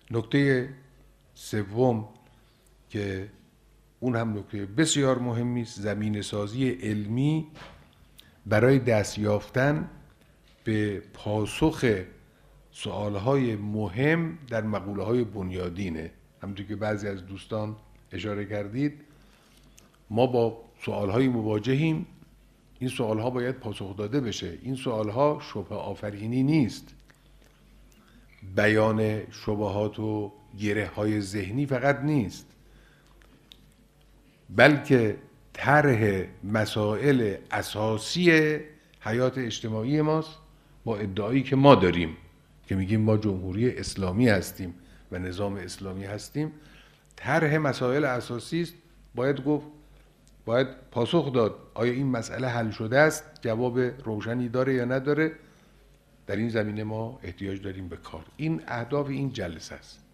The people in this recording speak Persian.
نکته سوم که اون هم نکته بسیار مهمی است، زمینه سازی علمی برای دست یافتن به پاسخ سوالهای مهم در مقوله‌های بنیادینه. همونطور که بعضی از دوستان اشاره کردید، ما با سوالهای مواجهیم. این سوالها باید پاسخ داده بشه. این سوالها شبهه آفرینی نیست، بیان شبهات و گره‌های ذهنی فقط نیست، بلکه طرح مسائل اساسی حیات اجتماعی ماست با ادعایی که ما داریم که میگیم ما جمهوری اسلامی هستیم و نظام اسلامی هستیم. طرح مسائل اساسی است، باید گفت، باید پاسخ داد آیا این مسئله حل شده است، جواب روشنی داره یا نداره. در این زمینه ما احتیاج داریم به کار. این اهداف این جلسه است.